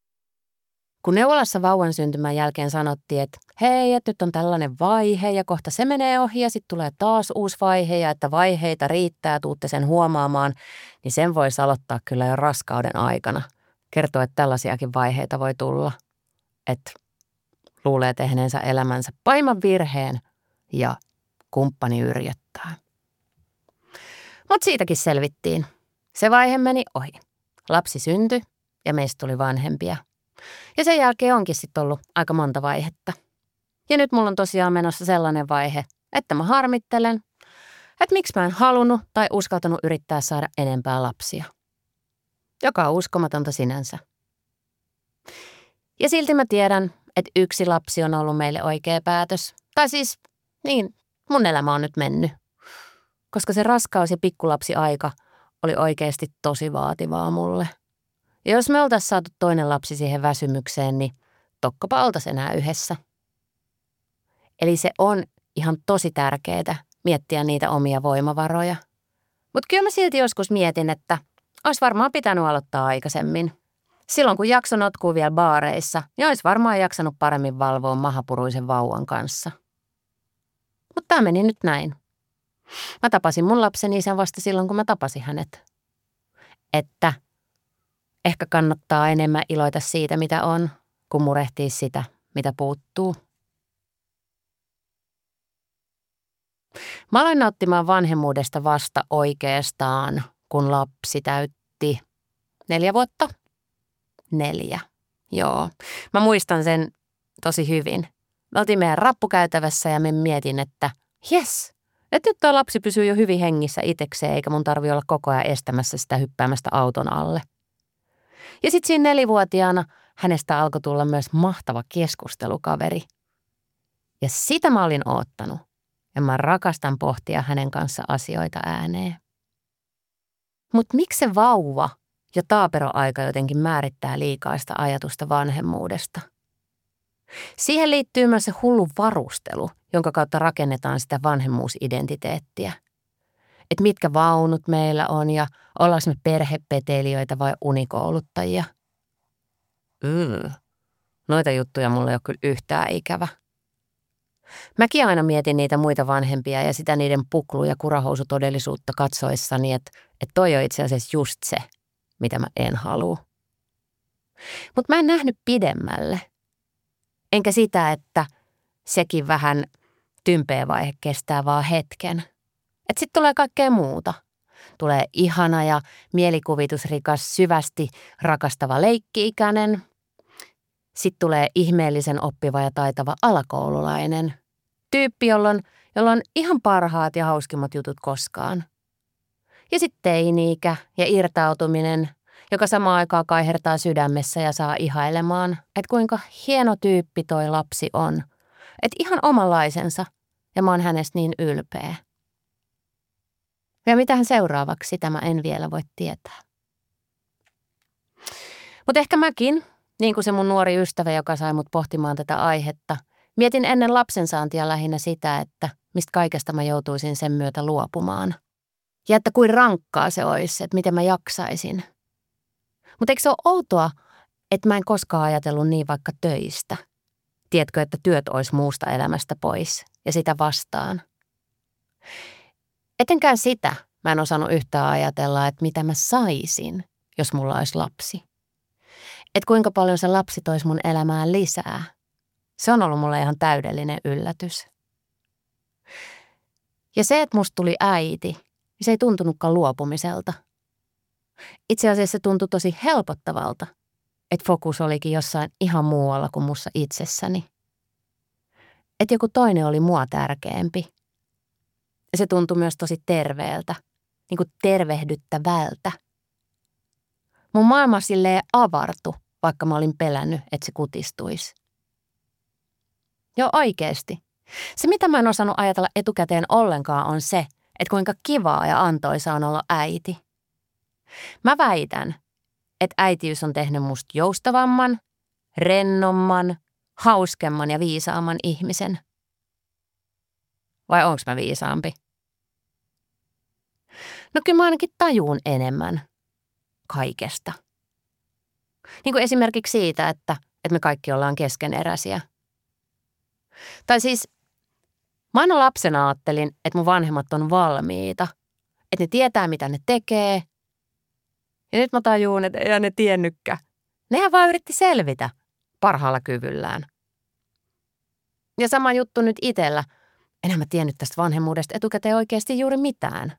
Speaker 2: Kun neuvolassa vauvan syntymän jälkeen sanottiin, että hei, että nyt on tällainen vaihe ja kohta se menee ohi ja sitten tulee taas uusi vaihe ja että vaiheita riittää, tuutte sen huomaamaan, niin sen voisi aloittaa kyllä jo raskauden aikana. Kertoo, että tällaisiakin vaiheita voi tulla, että luulee tehneensä elämänsä pahimman virheen ja kumppani yrjöttää. Mutta siitäkin selvittiin. Se vaihe meni ohi. Lapsi syntyi ja meistä tuli vanhempia. Ja sen jälkeen onkin sitten ollut aika monta vaihetta. Ja nyt mulla on tosiaan menossa sellainen vaihe, että mä harmittelen, että miksi mä en halunnut tai uskaltanut yrittää saada enempää lapsia. joka on uskomatonta sinänsä. Ja silti mä tiedän, että yksi lapsi on ollut meille oikea päätös. Tai siis, niin, mun elämä on nyt mennyt. Koska se raskaus- ja pikkulapsiaika oli oikeasti tosi vaativaa mulle. Ja jos me oltaisiin saatu toinen lapsi siihen väsymykseen, niin tokkopa oltaisiin enää yhdessä. Eli se on ihan tosi tärkeää miettiä niitä omia voimavaroja. Mutta kyllä mä silti joskus mietin, että olisi varmaan pitänyt aloittaa aikaisemmin. Silloin kun jakso notkuu vielä baareissa, niin olisi varmaan jaksanut paremmin valvoa mahapuruisen vauvan kanssa. Mutta tämä meni nyt näin. Mä tapasin mun lapsen isän vasta silloin, kun mä tapasin hänet. Että ehkä kannattaa enemmän iloita siitä, mitä on, kuin murehtia sitä, mitä puuttuu. Mä aloin nauttimaan vanhemmuudesta vasta oikeastaan, kun lapsi täytti neljä vuotta. Neljä. Joo. Mä muistan sen tosi hyvin. Me oltiin meidän rappukäytävässä ja mä mietin, että jes, että nyt tuo lapsi pysyy jo hyvin hengissä itsekseen, eikä mun tarvi olla koko ajan estämässä sitä hyppäämästä auton alle. Ja sitten siinä nelivuotiaana hänestä alkoi tulla myös mahtava keskustelukaveri. Ja sitä mä olin oottanut. Ja mä rakastan pohtia hänen kanssa asioita ääneen. Mutta miksi se vauva ja taaperoaika jotenkin määrittää liikaa sitä ajatusta vanhemmuudesta? Siihen liittyy myös se hullu varustelu, jonka kautta rakennetaan sitä vanhemmuusidentiteettiä. Että mitkä vaunut meillä on ja ollaanko me perhepetelijöitä vai unikouluttajia. Yy, noita juttuja mulla ei ole kyllä yhtään ikävä. Mäkin aina mietin niitä muita vanhempia ja sitä niiden puklu- ja kurahousutodellisuutta katsoessani, että, että toi on itse asiassa just se, mitä mä en halua. Mutta mä en nähnyt pidemmälle. Enkä sitä, että sekin vähän tympeä vaihe kestää vaan hetken. Että sitten tulee kaikkea muuta. Tulee ihana ja mielikuvitusrikas, syvästi rakastava leikki-ikäinen. Sitten tulee ihmeellisen oppiva ja taitava alakoululainen. Tyyppi, jolla on, jolla on ihan parhaat ja hauskimmat jutut koskaan. Ja sitten teini-ikä ja irtautuminen, joka samaan aikaan kaihertaa sydämessä ja saa ihailemaan, että kuinka hieno tyyppi toi lapsi on. Että ihan omanlaisensa ja mä oon hänestä niin ylpeä. Ja mitähän seuraavaksi, sitä mä en vielä voi tietää. Mutta ehkä mäkin, niin kuin se mun nuori ystävä, joka sai mut pohtimaan tätä aihetta, mietin ennen lapsensaantia lähinnä sitä, että mistä kaikesta mä joutuisin sen myötä luopumaan. Ja että kuin rankkaa se olisi, että miten mä jaksaisin. Mutta eikö se ole outoa, että mä en koskaan ajatellut niin vaikka töistä? Tiedätkö, että työt olisi muusta elämästä pois ja sitä vastaan? Etenkään sitä mä en osannut yhtään ajatella, että mitä mä saisin, jos mulla olisi lapsi. Että kuinka paljon se lapsi toisi mun elämään lisää. Se on ollut mulle ihan täydellinen yllätys. Ja se, että musta tuli äiti, se ei tuntunutkaan luopumiselta. Itse asiassa se tuntui tosi helpottavalta, että fokus olikin jossain ihan muualla kuin mussa itsessäni. Että joku toinen oli mua tärkeämpi. Ja se tuntui myös tosi terveeltä, niin kuin tervehdyttävältä. Mun maailma silleen avartu, vaikka mä olin pelännyt, että se kutistuisi. Joo, oikeesti. Se, mitä mä en osannut ajatella etukäteen ollenkaan, on se, että kuinka kivaa ja antoisaa on olla äiti. Mä väitän, että äitiys on tehnyt musta joustavamman, rennomman, hauskemman ja viisaamman ihmisen. Vai onks mä viisaampi? No kyllä mä ainakin tajuun enemmän kaikesta. Niin kuin esimerkiksi siitä, että, että me kaikki ollaan keskeneräisiä. Tai siis mä aina lapsena ajattelin, että mun vanhemmat on valmiita. Että ne tietää, mitä ne tekee. Ja nyt mä tajuun, että ei ne tiennytkään. Nehän vaan yritti selvitä parhaalla kyvyllään. Ja sama juttu nyt itsellä. Enhän mä tiennyt tästä vanhemmuudesta etukäteen oikeasti juuri mitään.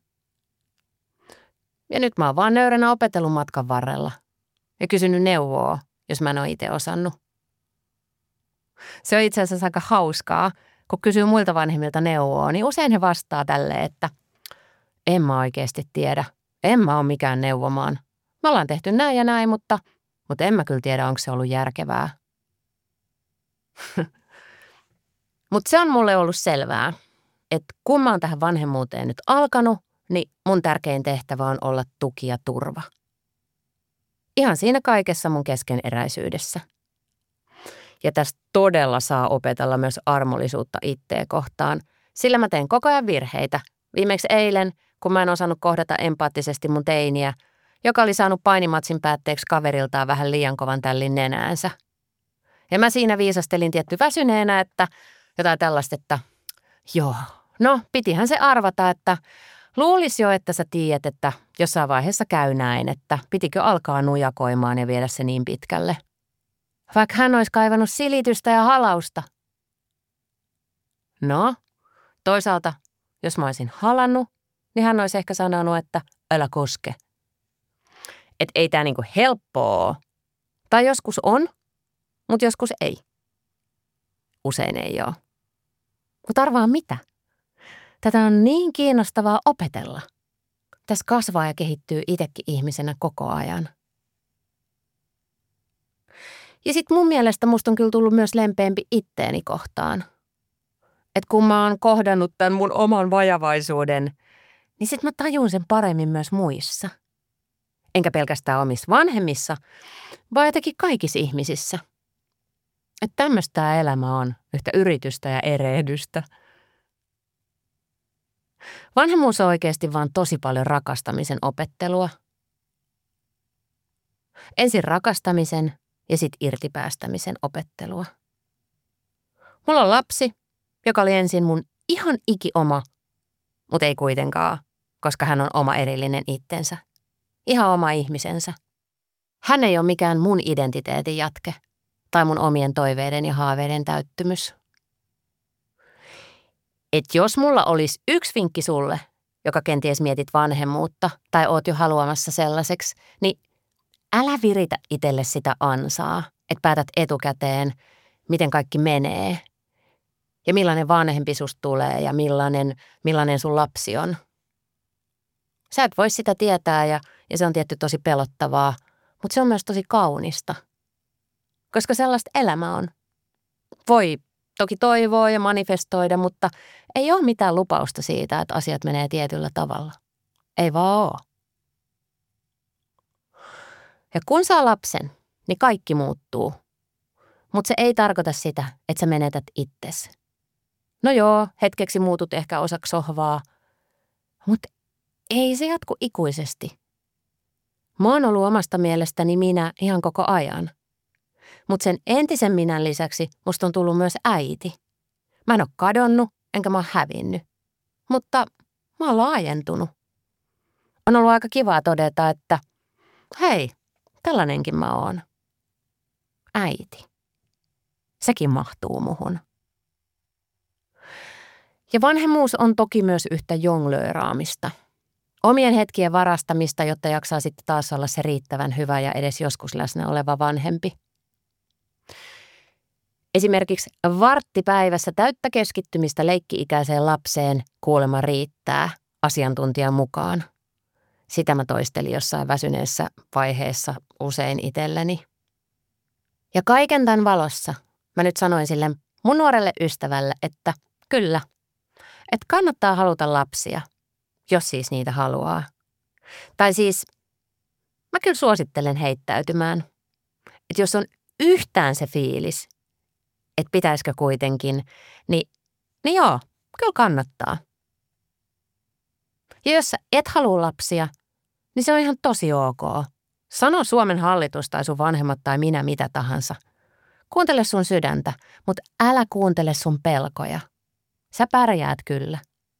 Speaker 2: Ja nyt mä oon vaan nöyränä opetellut matkan varrella. Ja kysynyt neuvoa, jos mä en ole itse osannut. Se on itse asiassa aika hauskaa, kun kysyy muilta vanhemmilta neuvoa, niin usein he vastaa tälleen, että en mä oikeasti tiedä. En mä ole mikään neuvomaan. Me ollaan tehty näin ja näin, mutta, mutta en mä kyllä tiedä, onko se ollut järkevää. Mutta se on mulle ollut selvää, että kun mä oon tähän vanhemmuuteen nyt alkanut, niin mun tärkein tehtävä on olla tuki ja turva. Ihan siinä kaikessa mun keskeneräisyydessä. Ja tästä todella saa opetella myös armollisuutta itteen kohtaan, sillä mä teen koko ajan virheitä. Viimeksi eilen, kun mä en osannut kohdata empaattisesti mun teiniä, joka oli saanut painimatsin päätteeksi kaveriltaan vähän liian kovan tällin nenäänsä. Ja mä siinä viisastelin tietty väsyneenä, että jotain tällaista, että joo, no pitihän se arvata, että luulisi jo, että sä tiedät, että jossain vaiheessa käy näin, että pitikö alkaa nujakoimaan ja viedä se niin pitkälle. Vaikka hän olisi kaivannut silitystä ja halausta. No, toisaalta, jos mä olisin halannut, niin hän olisi ehkä sanonut, että älä koske. Että ei tää niinku helppoa ole. Tai joskus on, mutta joskus ei. Usein ei ole. Mutta arvaa mitä? Tätä on niin kiinnostavaa opetella. Tässä kasvaa ja kehittyy itsekin ihmisenä koko ajan. Ja sitten mun mielestä musta on kyllä tullut myös lempeämpi itteeni kohtaan. Että kun mä oon kohdannut tämän mun oman vajavaisuuden, niin sit mä tajun sen paremmin myös muissa. Enkä pelkästään omissa vanhemmissa, vaan jotenkin kaikissa ihmisissä. Että tämmöistä tää elämä on, yhtä yritystä ja erehdystä. Vanhemmuus on oikeasti vaan tosi paljon rakastamisen opettelua. Ensin rakastamisen ja sit irtipäästämisen opettelua. Mulla on lapsi, joka oli ensin mun ihan ikioma, mutta ei kuitenkaan, koska hän on oma erillinen itsensä. Ihan oma ihmisensä. Hän ei ole mikään mun identiteetin jatke tai mun omien toiveiden ja haaveiden täyttymys. Et jos mulla olisi yksi vinkki sulle, joka kenties mietit vanhemmuutta tai oot jo haluamassa sellaiseksi, niin älä viritä itselle sitä ansaa, että päätät etukäteen, miten kaikki menee ja millainen vanhempi susta tulee ja millainen, millainen sun lapsi on. Sä et voi sitä tietää ja, ja se on tietty tosi pelottavaa, mutta se on myös tosi kaunista, koska sellaista elämä on. Voi toki toivoa ja manifestoida, mutta ei ole mitään lupausta siitä, että asiat menee tietyllä tavalla. Ei vaan ole. Ja kun saa lapsen, niin kaikki muuttuu. Mutta se ei tarkoita sitä, että sä menetät itsesi. No joo, hetkeksi muutut ehkä osaksi sohvaa, mutta ei se jatku ikuisesti. Mä oon ollut omasta mielestäni minä ihan koko ajan. Mutta sen entisen minän lisäksi musta on tullut myös äiti. Mä en ole kadonnut, enkä mä oon hävinnyt. Mutta mä oon laajentunut. On ollut aika kivaa todeta, että hei, tällainenkin mä oon. Äiti. Sekin mahtuu muhun. Ja vanhemmuus on toki myös yhtä jonglööraamista. Omien hetkien varastamista, jotta jaksaa sitten taas olla se riittävän hyvä ja edes joskus läsnä oleva vanhempi. Esimerkiksi varttipäivässä täyttä keskittymistä leikki-ikäiseen lapseen kuulemma riittää asiantuntijan mukaan. Sitä mä toistelin jossain väsyneessä vaiheessa usein itselleni. Ja kaiken tämän valossa mä nyt sanoin sille mun nuorelle ystävälle, että kyllä, että kannattaa haluta lapsia, jos siis niitä haluaa. Tai siis mä kyllä suosittelen heittäytymään, että jos on yhtään se fiilis, että pitäisikö kuitenkin, niin, niin joo, kyllä kannattaa. Ja jos sä et halua lapsia, niin se on ihan tosi ok. Sano Suomen hallitus tai sun vanhemmat tai minä mitä tahansa. Kuuntele sun sydäntä, mutta älä kuuntele sun pelkoja. Sä pärjäät kyllä.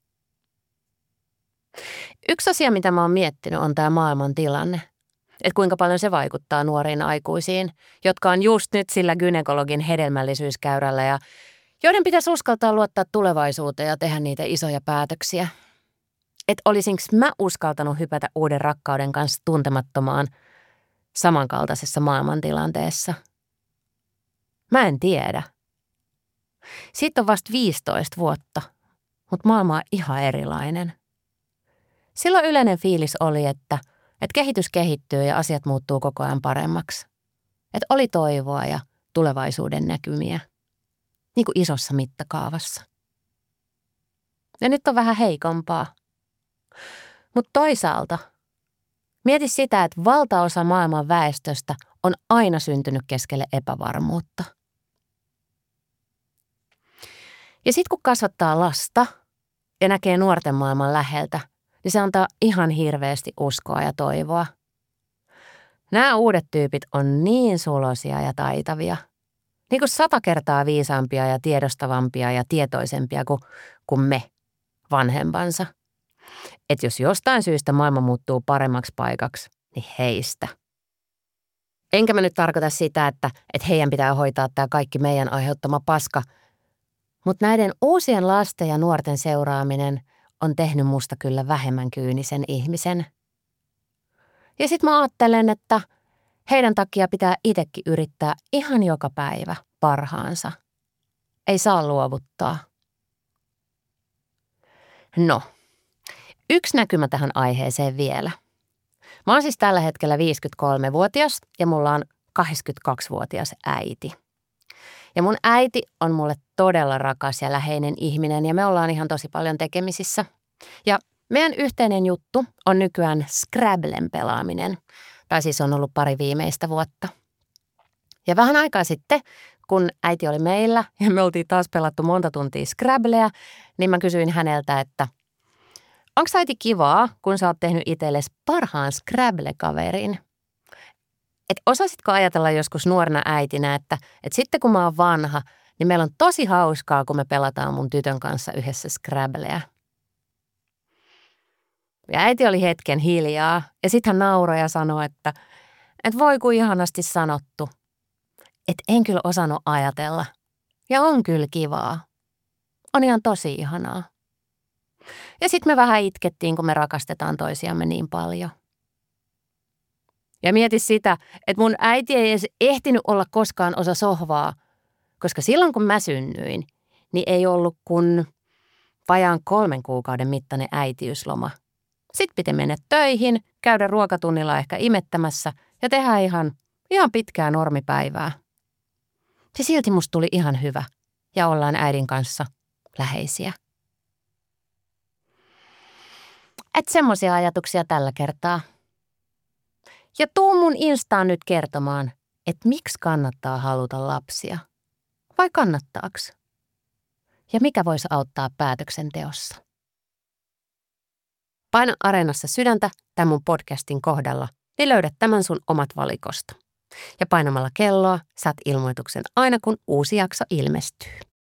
Speaker 2: Yksi asia, mitä mä oon miettinyt, on tää maailman tilanne. Että kuinka paljon se vaikuttaa nuoriin aikuisiin, jotka on just nyt sillä gynekologin hedelmällisyyskäyrällä ja joiden pitäisi uskaltaa luottaa tulevaisuuteen ja tehdä niitä isoja päätöksiä. Että olisinko mä uskaltanut hypätä uuden rakkauden kanssa tuntemattomaan samankaltaisessa maailmantilanteessa? Mä en tiedä. Siitä on vasta viisitoista vuotta, mutta maailma on ihan erilainen. Silloin yleinen fiilis oli, että, Että kehitys kehittyy ja asiat muuttuu koko ajan paremmaksi. Että oli toivoa ja tulevaisuuden näkymiä. Niin kuin isossa mittakaavassa. Ja nyt on vähän heikompaa. Mutta toisaalta mieti sitä, että valtaosa maailman väestöstä on aina syntynyt keskelle epävarmuutta. Ja sitten kun kasvattaa lasta ja näkee nuorten maailman läheltä, niin se antaa ihan hirveästi uskoa ja toivoa. Nämä uudet tyypit on niin sulosia ja taitavia. Niin kuin sata kertaa viisaampia ja tiedostavampia ja tietoisempia kuin, kuin me, vanhempansa. Että jos jostain syystä maailma muuttuu paremmaksi paikaksi, niin heistä. Enkä mä nyt tarkoita sitä, että, että heidän pitää hoitaa tämä kaikki meidän aiheuttama paska. Mutta näiden uusien lasten ja nuorten seuraaminen on tehnyt musta kyllä vähemmän kyynisen ihmisen. Ja sit mä ajattelen, että heidän takia pitää itsekin yrittää ihan joka päivä parhaansa. Ei saa luovuttaa. No, yksi näkymä tähän aiheeseen vielä. Mä oon siis tällä hetkellä viisikymmentäkolmevuotias ja mulla on kaksikymmentäkaksivuotias äiti. Ja mun äiti on mulle todella rakas ja läheinen ihminen ja me ollaan ihan tosi paljon tekemisissä. Ja meidän yhteinen juttu on nykyään Scrabblen pelaaminen. Tai siis on ollut pari viimeistä vuotta. Ja vähän aikaa sitten, kun äiti oli meillä ja me oltiin taas pelattu monta tuntia Scrabblea, niin mä kysyin häneltä, että onko äiti kivaa, kun sä oot tehnyt itsellesi parhaan Scrabble-kaverin? Et osasitko ajatella joskus nuorena äitinä, että, että sitten kun mä oon vanha, niin meillä on tosi hauskaa, kun me pelataan mun tytön kanssa yhdessä Scrabbleä. Ja äiti oli hetken hiljaa ja sitten hän nauroi ja sanoi, että, että voi kuin ihanasti sanottu. Että en kyllä osannut ajatella. Ja on kyllä kivaa. On ihan tosi ihanaa. Ja sitten me vähän itkettiin, kun me rakastetaan toisiamme niin paljon. Ja mieti sitä, että mun äiti ei edes ehtinyt olla koskaan osa sohvaa, koska silloin kun mä synnyin, niin ei ollut kuin vajaan kolmen kuukauden mittainen äitiysloma. Sitten piti mennä töihin, käydä ruokatunnilla ehkä imettämässä ja tehdä ihan, ihan pitkää normipäivää. Se silti musta tuli ihan hyvä ja ollaan äidin kanssa läheisiä. Et semmoisia ajatuksia tällä kertaa. Ja tuu mun Instaan nyt kertomaan, että miksi kannattaa haluta lapsia. Vai kannattaaks? Ja mikä voisi auttaa päätöksenteossa? Paina Areenassa sydäntä tämän mun podcastin kohdalla, niin löydät tämän sun omat valikosta. Ja painamalla kelloa saat ilmoituksen aina kun uusi jakso ilmestyy.